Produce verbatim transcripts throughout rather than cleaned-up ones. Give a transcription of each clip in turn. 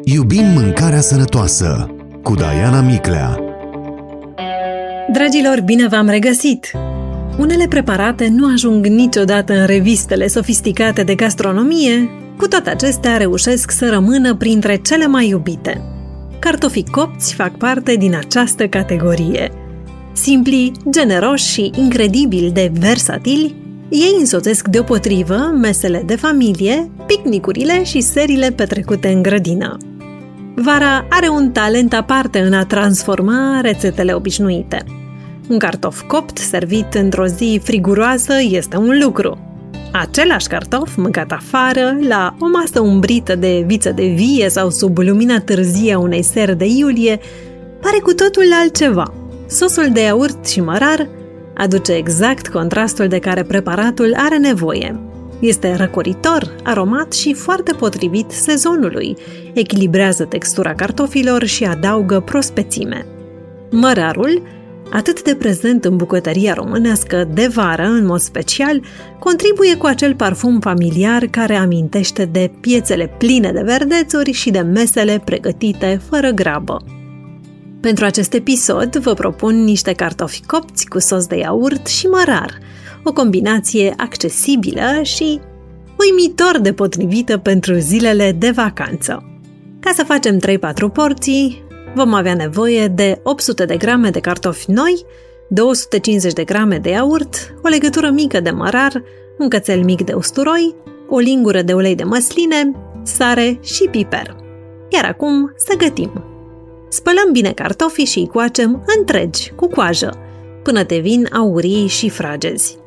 Iubim mâncarea sănătoasă cu Diana Miclea. Dragilor, bine v-am regăsit! Unele preparate nu ajung niciodată în revistele sofisticate de gastronomie, cu toate acestea reușesc să rămână printre cele mai iubite. Cartofii copți fac parte din această categorie. Simpli, generoși și incredibil de versatili, ei însoțesc deopotrivă mesele de familie, picnicurile și serile petrecute în grădină. Vara are un talent aparte în a transforma rețetele obișnuite. Un cartof copt servit într-o zi friguroasă este un lucru. Același cartof mâncat afară, la o masă umbrită de viță de vie sau sub lumina târzie a unei seri de iulie, pare cu totul altceva. Sosul de iaurt și mărar aduce exact contrastul de care preparatul are nevoie. Este răcoritor, aromat și foarte potrivit sezonului, echilibrează textura cartofilor și adaugă prospețime. Mărarul, atât de prezent în bucătăria românească de vară, în mod special, contribuie cu acel parfum familiar care amintește de piețele pline de verdețuri și de mesele pregătite fără grabă. Pentru acest episod vă propun niște cartofi copți cu sos de iaurt și mărar, o combinație accesibilă și uimitor de potrivită pentru zilele de vacanță. Ca să facem trei patru porții, vom avea nevoie de opt sute de grame de cartofi noi, două sute cincizeci de grame de iaurt, o legătură mică de mărar, un cățel mic de usturoi, o lingură de ulei de măsline, sare și piper. Iar acum să gătim! Spălăm bine cartofii și îi coacem întregi, cu coajă, până devin aurii și fragezi.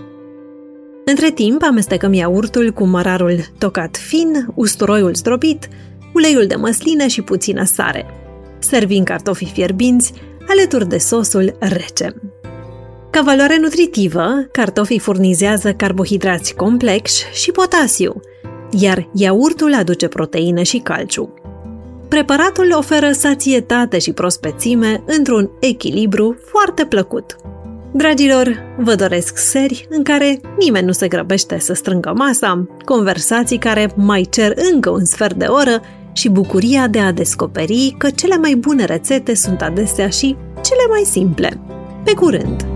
Între timp amestecăm iaurtul cu mărarul tocat fin, usturoiul zdrobit, uleiul de măsline și puțină sare. Servim cartofii fierbinți alături de sosul rece. Ca valoare nutritivă, cartofii furnizează carbohidrați complexi și potasiu, iar iaurtul aduce proteine și calciu. Preparatul oferă sațietate și prospețime într-un echilibru foarte plăcut. Dragilor, vă doresc seri în care nimeni nu se grăbește să strângă masa, conversații care mai cer încă un sfert de oră și bucuria de a descoperi că cele mai bune rețete sunt adesea și cele mai simple. Pe curând!